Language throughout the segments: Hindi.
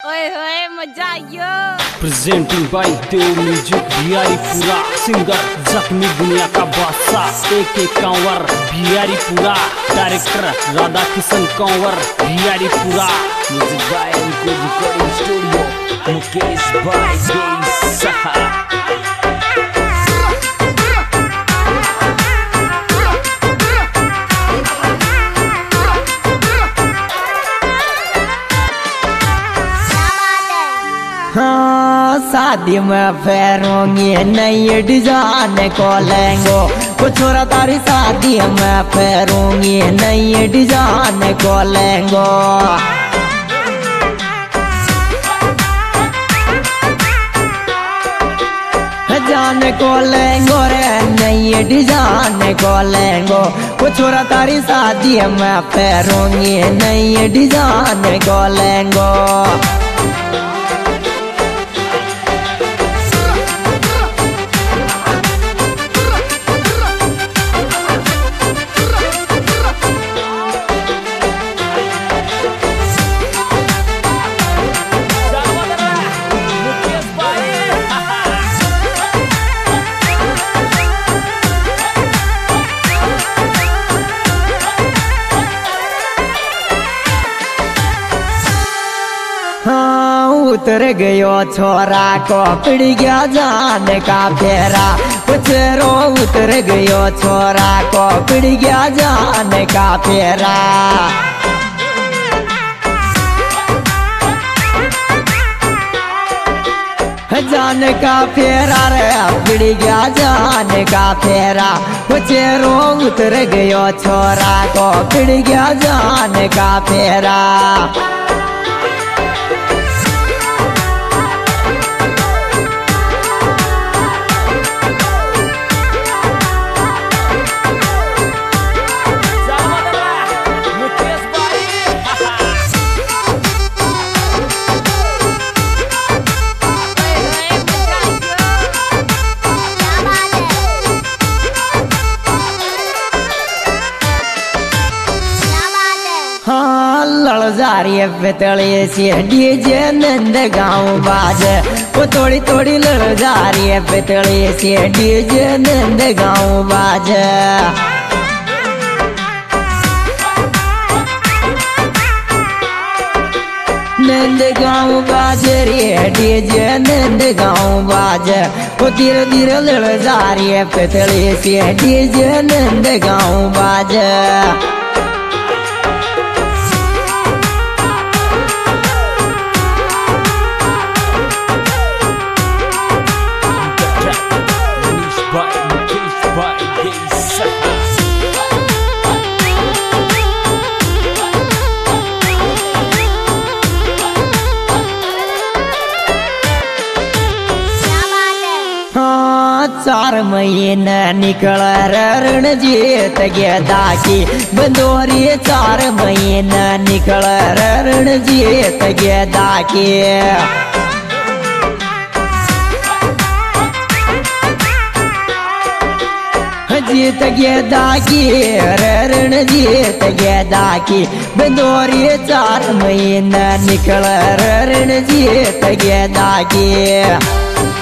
ओए होए मजा आयो। Presenting by Dev music Bihari Pura singer जख्मी दुनिया का बादशाह एक Kanwar Bihari Pura director Radha Kishan Kanwar Bihari Pura music by recording studio Mukesh भाई सहा। हाँ शादी में फेरोंगे नई डिजाइन को लेंगो वो छोरा तारी शादी में फेरोंगे नई डिजाइन को लेंगो जान को लेंगो रे नई डिजाइन को लेंगो वो छोरा तारी शादी में फेरोंगे नई डिजाइन को लेंगो। उतर गयो छोरा को पिड़ गया जाने का फेरा पुचरो उतर गयो छोरा को पिड़ गया जाने का फेरा जाने का फेरा रे पिड़ गया जाने का फेरा पुचरो उतर गयो छोरा को पिड़ गया जाने का फेरा। लड़जारी पितली से डीजे नंद गाँव बाजे वो थोड़ी थोड़ी लड़जारी पितली से डीजे नंद गाँव बाजे नंद गाँव बाजे रे डीजे नंद गाँव बाजे वो धीरे धीरे लड़जारी पितली से डीजे नंद गाँव बाजे। चार महीने निकल रण जीत गया दाकी बंदोरी चार महीने निकल रण जीत गया दाकी जीत गया दाकी रण जीत गया दाकी बंदोरी चार महीने निकल रण जीत गया दाकी।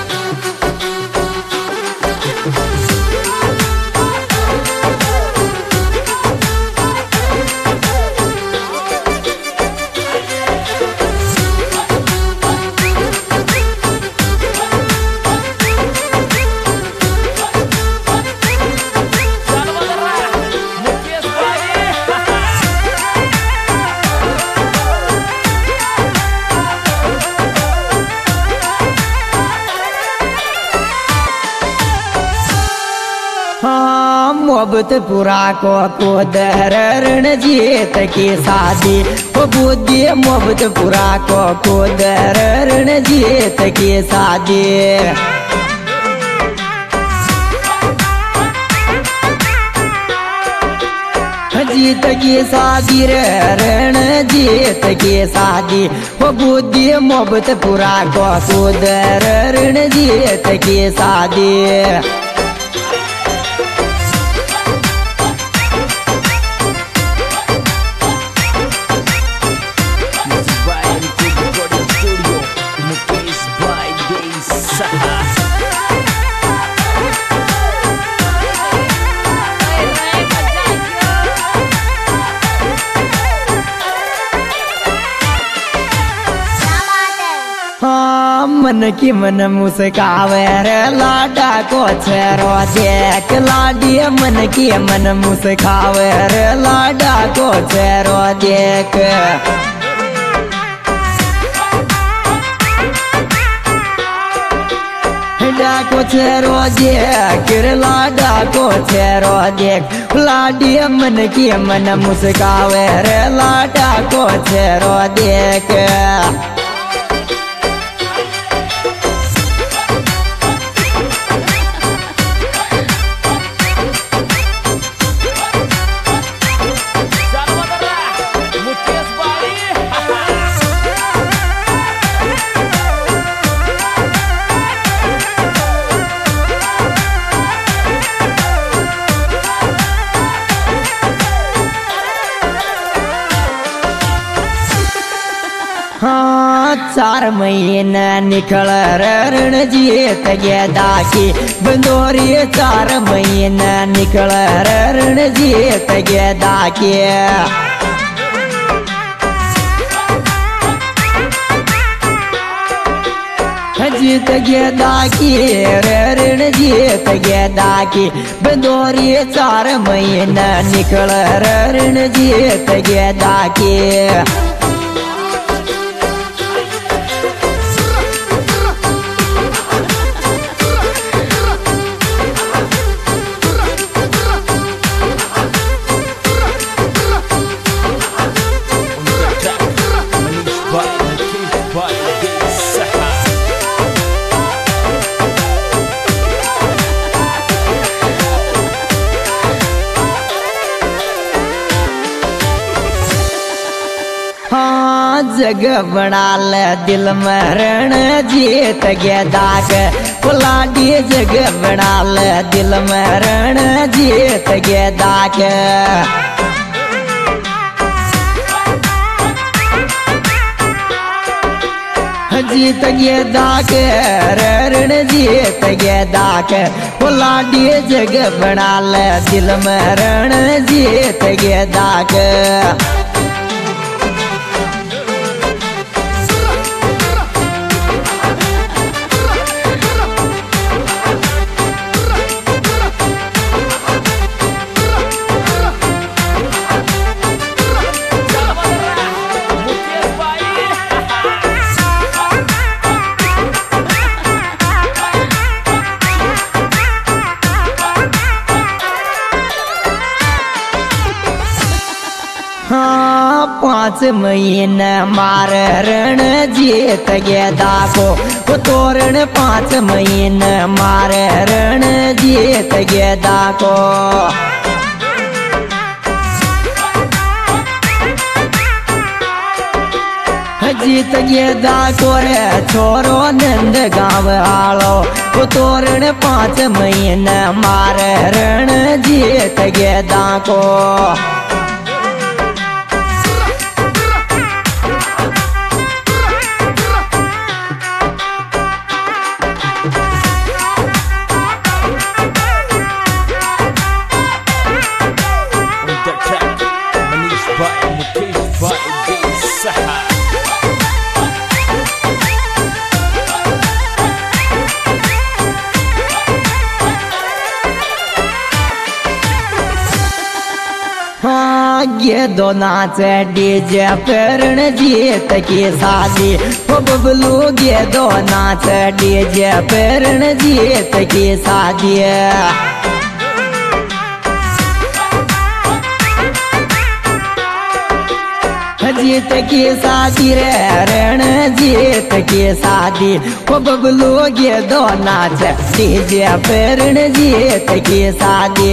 मोहब्बत पूरा को दरण जीत की शादी वो बुद्धि मोहब्बत पूरा को दरण जीत की शादी जीत की शादी रण जीत की शादी वो बुद्धि मोहब्बत पूरा को दरण जीत की शादी। By recording studio हाँ मन की मन मुस्कावे रे लाडा को छेरो देख लाडी मन की मन मुस्कावे रे लाडा को छेरो देख को छेरो देख लाडा को छेरो देख लाडी मन की मन मुस्कावे रे लाडा को छेरो देख हाँ 4 महीने निकल रण जीत गेदा की बंदोरी 4 महीने निकल रण जीत गेदा की जीत गेदा की रण जीत गेदा की बंदोरी 4 महीने निकल रण जीत गेदा की हाँ जग बना ले दिल में रण जीत गेदा के लाडी जग बना ले दिल में रण जीत गेदा के जीत गेदा के रण जीत गेदा के लाडी जग बना ले दिल में रण जीत गेदा के हाँ 5 महीने मार रण जीत गेदा को तोरण 5 महीने मार रण जीत गेदा को जीत गेदा को रे छोरो नंद गाँव आलो तोरण 5 महीने मार रण जीत गेदा को ये दो नाच डीजे पेरण जीत की शादी हो बबलू ये दो नाच डीजे पेरण जीत की शादी जीत की शादी रे रण जीत की शादी हो बबलू ये दो नाच डीजे पेरण जीत की शादी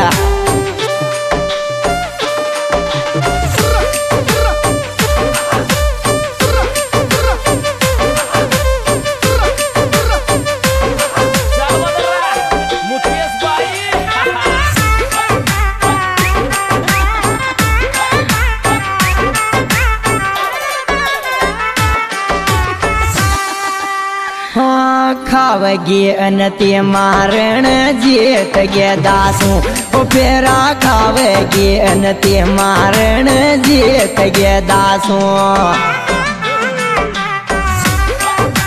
खावगी अनति मारण जीत गेदा सू फेरा खावगी अनति मारण जीत गेदा सू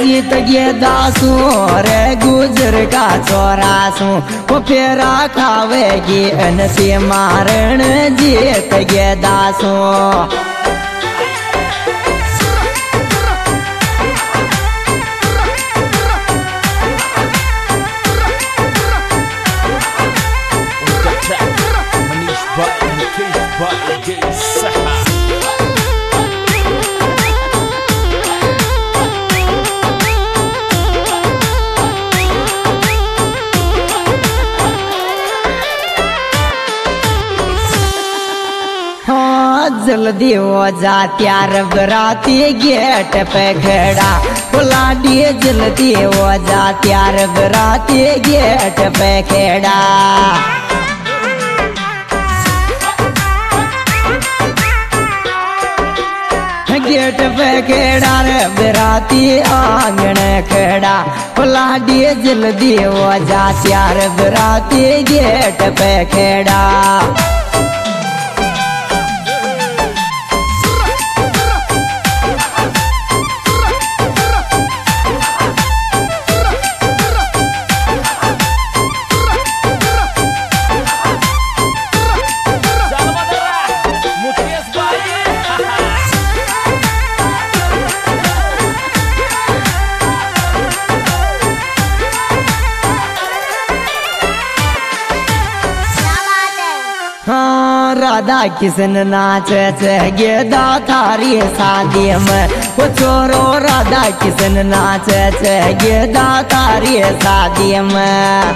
जीत गए दासू रे गुजर का छोरा सू वो फेरा खावेगी अनसी मारण जीत गए दासू जल्दी हो जा त्यार बराती गेट पे खड़ा बुलाडी जल्दी हो जा त्यार बराती गेट पे खड़ा गेट पे खड़ा रे बराती आंगन खड़ा बुलाडी जल्दी हो जा त्यार बराती गेट पे खड़ा राधा किशन नाच गेदा थारी शादी में वो छोरो राधा किशन नाच गेदा थारी शादी में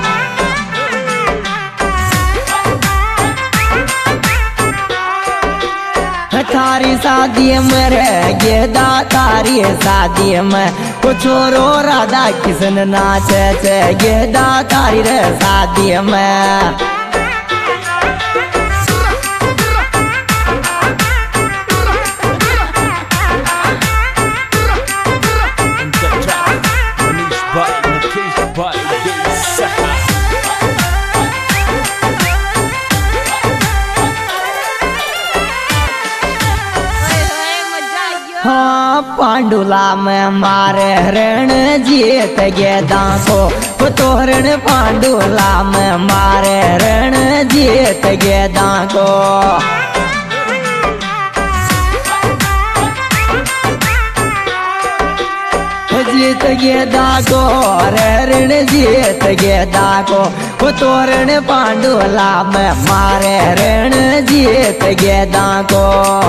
थारी शादी में रे गेदा थारी शादी में वो छोरो राधा किशन नाच गेदा थारी रे शादी में पांडुला में मारे रण जीत गेदा को तोरण पांडुला में मारे रण जीत गेदा को जीत गेदा को रण जीत गेदा को तोरण पांडुला में मारे रण जीत गेदा को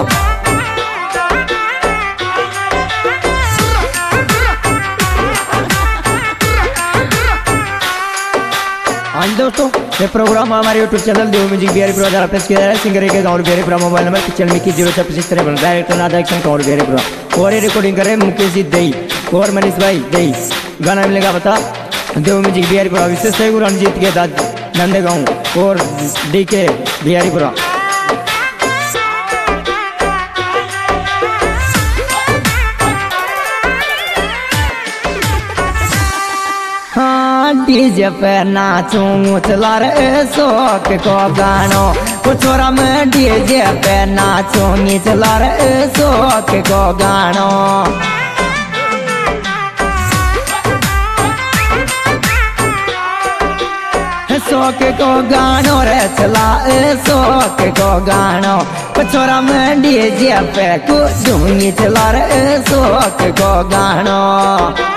दोस्तों ये प्रोग्राम हमारे YouTube channel Dev music Bihari Pura द्वारा पेश किया है। सिंगर के गाँव बिहारी पुरा मोबाइल नंबर पिक्चर में की 056 डायरेक्टर राधा किशन गाँव बिहारी पुरा और ये रिकॉर्डिंग करे मुकेश जी दई और मनीष भाई दई गाना मिलेगा बता देव म्यूजिक बिहारी पुरा विशेष सहयोग रणजीत के दाद नंदेगांव और DK बिहारी पुरा डीजे पे नाचूं चला रे शौक को गानो वो छोरा में डीजे पे नाचूंगी चला रे शौक को गानो शौक को गानो रे चला शौक को गानो वो छोरा में डीजे पे कूदूंगी चला रे शौक को गानो